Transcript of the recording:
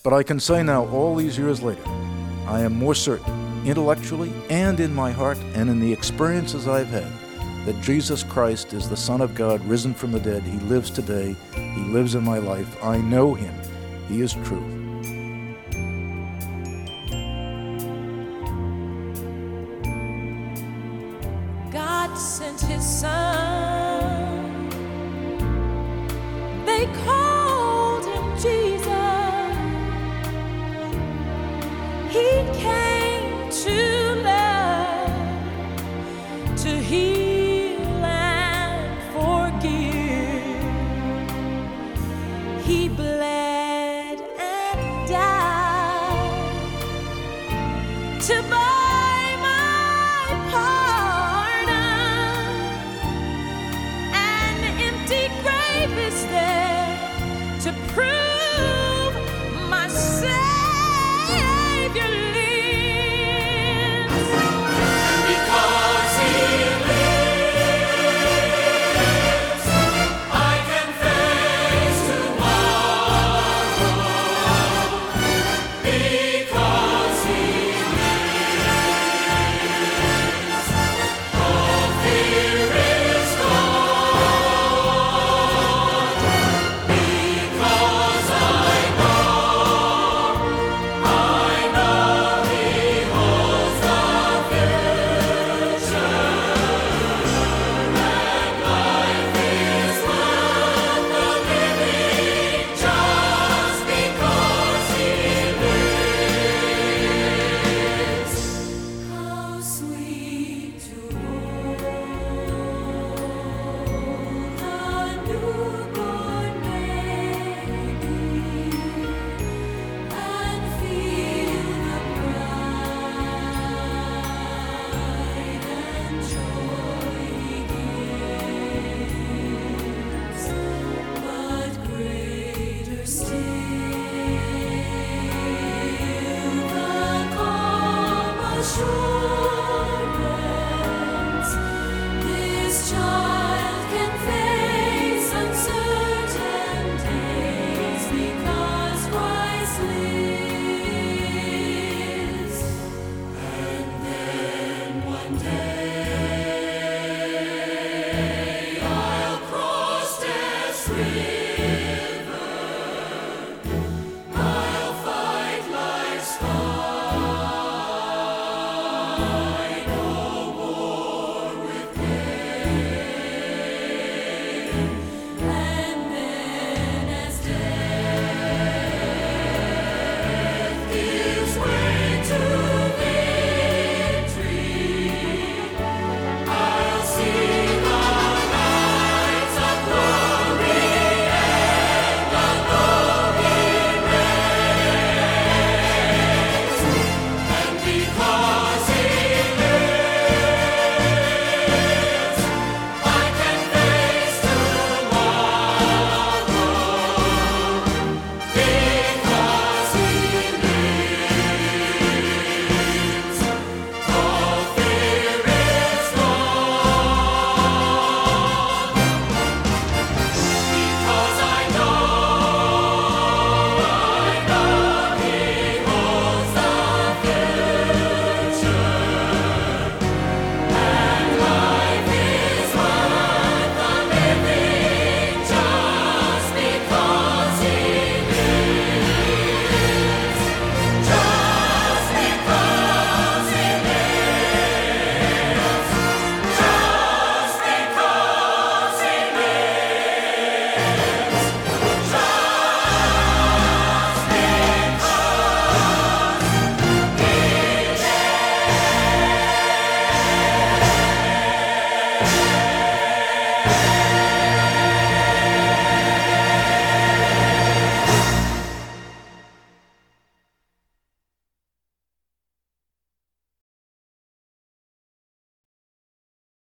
But I can say now, all these years later, I am more certain, intellectually and in my heart and in the experiences I've had, that Jesus Christ is the Son of God, risen from the dead. He lives today. He lives in my life. I know him. He is true. God sent his Son. They called him Jesus. He came to love, to heal and forgive. He bled and died to